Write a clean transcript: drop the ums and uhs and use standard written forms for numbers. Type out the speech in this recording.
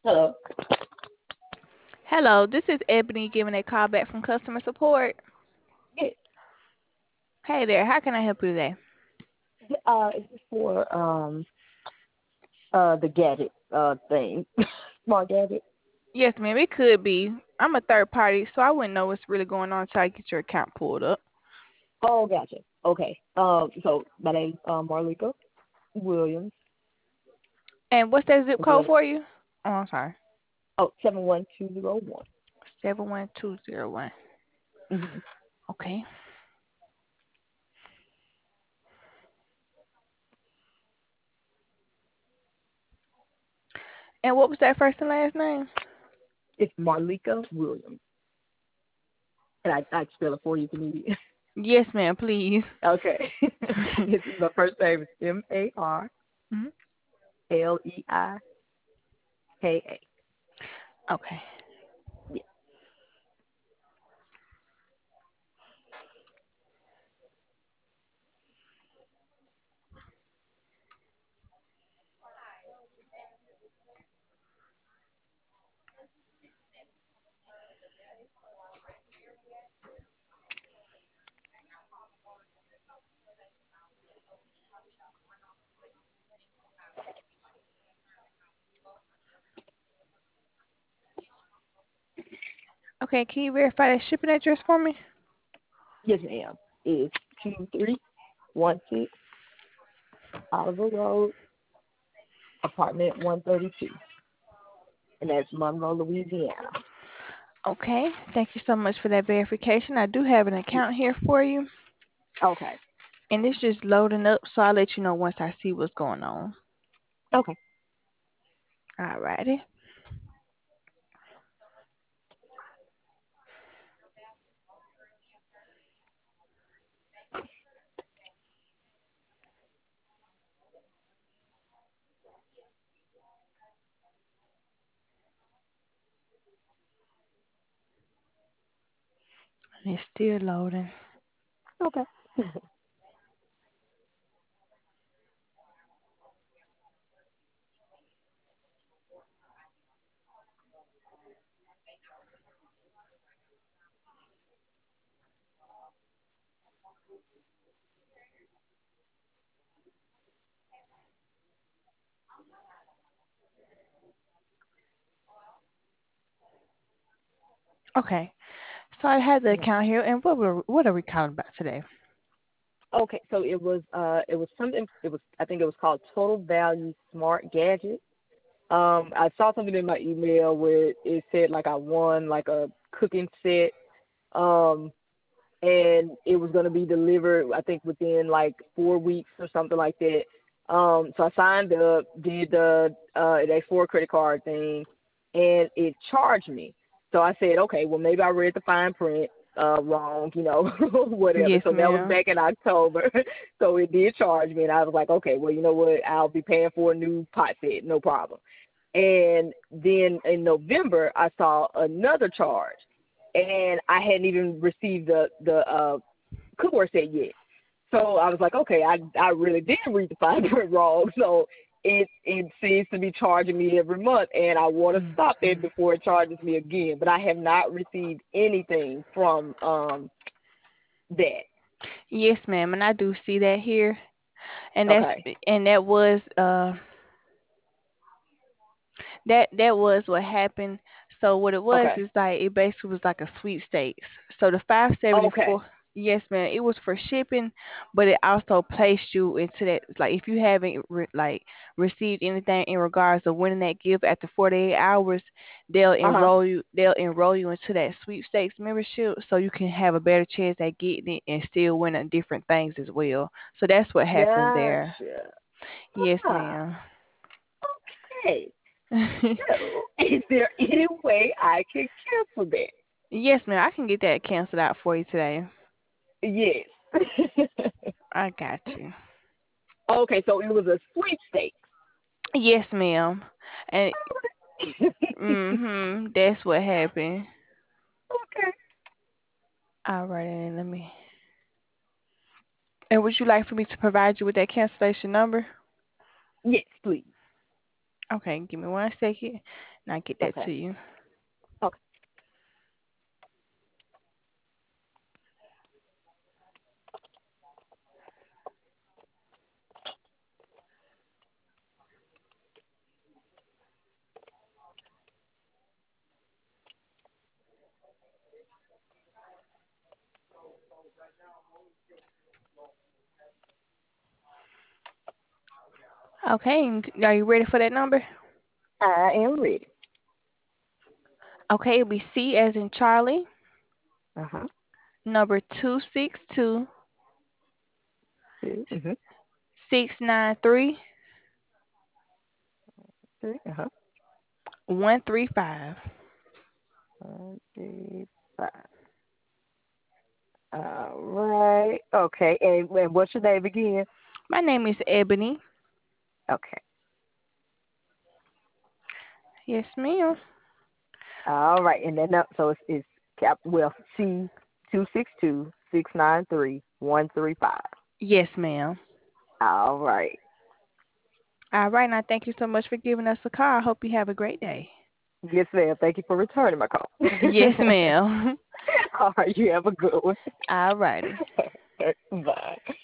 Hello. Hello, this is Ebony giving a call back from customer support. Yes. Hey there, how can I help you today? Is this for the gadget thing? Smart gadget. Yes, ma'am, it could be. I'm a third party, so I wouldn't know what's really going on until I get your account pulled up. Oh, gotcha. Okay. So my name's Marlika Williams. And what's that zip I'm code good. for you? Oh, I'm sorry. Oh, 71201. 71201. Mm-hmm. Okay. And what was that first and last name? It's Marlika Williams, and I spell it for you if you need it. Yes, ma'am, please. Okay. My first name is Mhm. Marleika. Okay. Yeah. Okay, can you verify that shipping address for me? Yes, ma'am. It's 2316 Oliver Road, apartment 132, and that's Monroe, Louisiana. Okay, thank you so much for that verification. I do have an Yeah. account here for you, Okay. and it's just loading up, so I'll let you know once I see what's going on. Okay. Alrighty. It's still loading. Okay. Okay. So I had the account here, and what are we calling about today? Okay. So it was something. It was I think it was called Total Value Smart Gadget. I saw something in my email where it said like I won like a cooking set. Um, and it was going to be delivered I think within like 4 weeks or something like that. So I signed up, did the a four credit card thing, and it charged me. So I said, okay, well maybe I read the fine print wrong, whatever. Yes, So that was ma'am. back in October. So it did charge me, and I was like, okay, well you know what, I'll be paying for a new pot set, no problem. And then in November, I saw another charge, and I hadn't even received the cookware set yet. So I was like, okay, I really did read the fine print wrong. So it seems to be charging me every month, and I want to stop it before it charges me again. But I have not received anything from that. Yes, ma'am, and I do see that here, and that's Okay. and that was that was what happened. So what it was Okay. is like it basically was like a sweepstakes. So the 574, Okay. yes, ma'am, it was for shipping, but it also placed you into that. Like if you haven't received anything in regards to winning that gift after 48 hours, they'll Uh huh. enroll you. They'll enroll you into that sweepstakes membership, so you can have a better chance at getting it and still winning different things as well. So that's what happens there. Gotcha. Yes, Ah. ma'am. Okay. So, is there any way I can cancel that? Yes, ma'am. I can get that canceled out for you today. Yes. I got you. Okay, so it was a sweepstakes. Yes, ma'am. And that's what happened. Okay. All right, and let me. And would you like for me to provide you with that cancellation number? Yes, please. Okay, give me 1 second, and I get that Okay. to you. Okay. Okay, are you ready for that number? I am ready. Okay, it'll be C as in Charlie, Uh-huh. number 262 Mm-hmm. 693 Uh-huh. 135. 135. All right. Okay. And what's your name again? My name is Ebony. Okay. Yes, ma'am. All right. And then so it's cap well C 262-693-135. Yes, ma'am. All right. All right, now thank you so much for giving us a call. I hope you have a great day. Yes, ma'am. Thank you for returning my call. Yes, ma'am. All right. You have a good one. All righty. Bye.